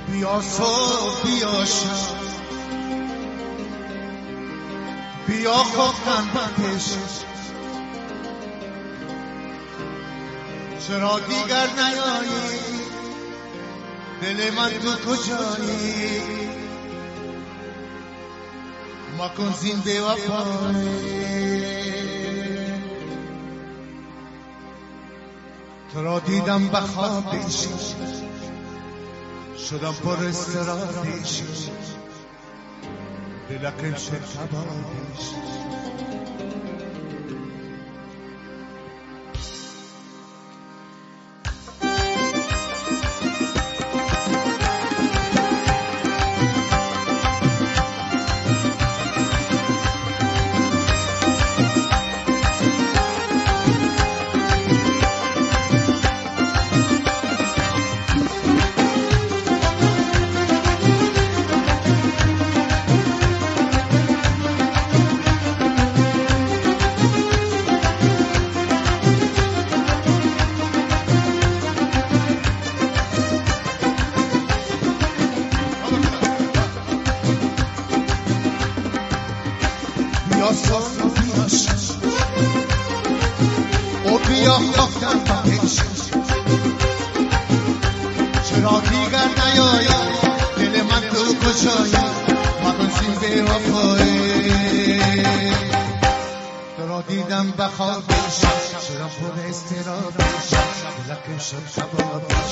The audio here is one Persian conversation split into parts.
بیا صبح بیا شب بیا خفتن بکش چرا دیگر نیایی دل من تو کجایی مکن زین بی وفایی تو را دیدم به خوابش شدم پر استرابش دلکم شد کبابش بیا صبح بیا شب و بیا خفتن بکش چرا دیگر نیایی دل من تو کجایی مکن زین بی وفایی تو را دیدم به خوابش شدم پر استرابش دلکم شد کبابش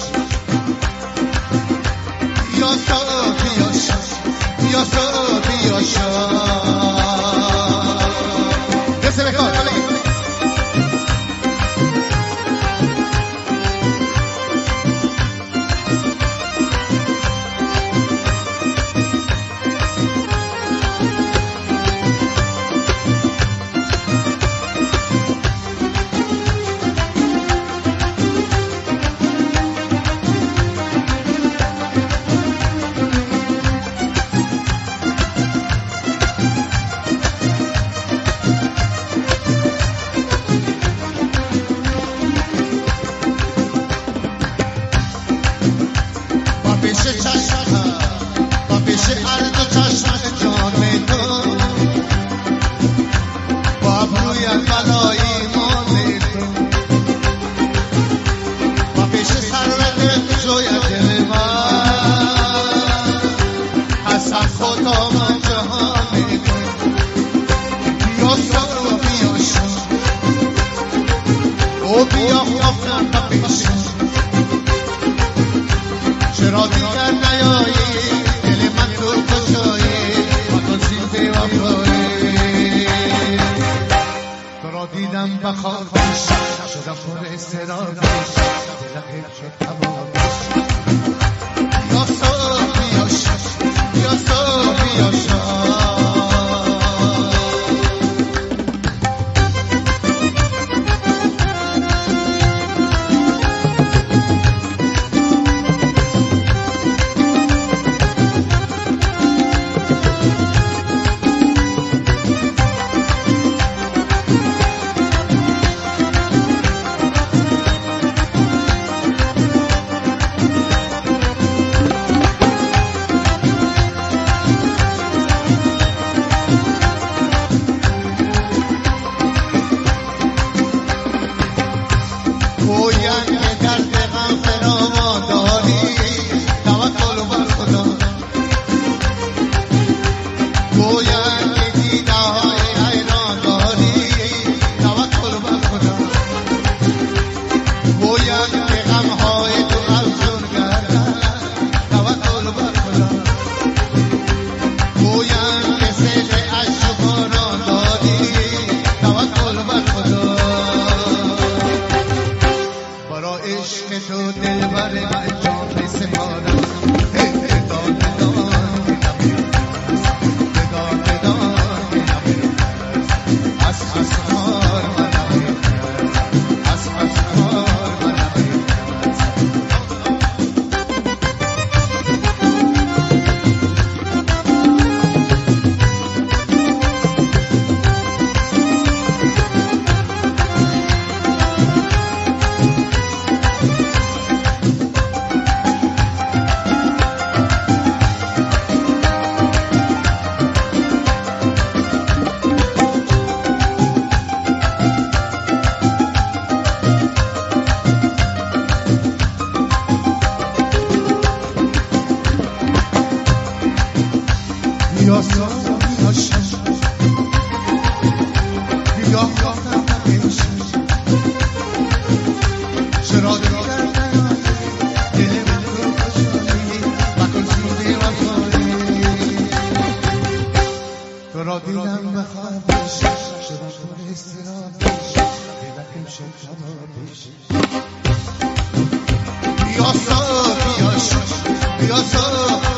بیا صبح بیا شب بیا صبح بیا شب با پیش عرض و چشم جان تو با ابروی بلای ایمان تو با پیش ثروت جوی دل من حسن خدا من جهان تو بیا صبح بیا شب و بیا خفتن بکش چرا دیگر نیایی دل من تو کجایی مکن زین بی وفایی تو را دیدم به خوابش شدم پر استرابش دلکم شد کبابش بیا صبح بیا شب بیا صبح بیا شب گویند که درد غم فراوان داری توکل بر خدا گویند که دیده های حیران داری توکل بر خدا گویند که غم های تو افزون گردد توکل بر خدا گویند که سیل اشک و باران داری توکل بر خدا برای بیاسا بیاسا بیاسا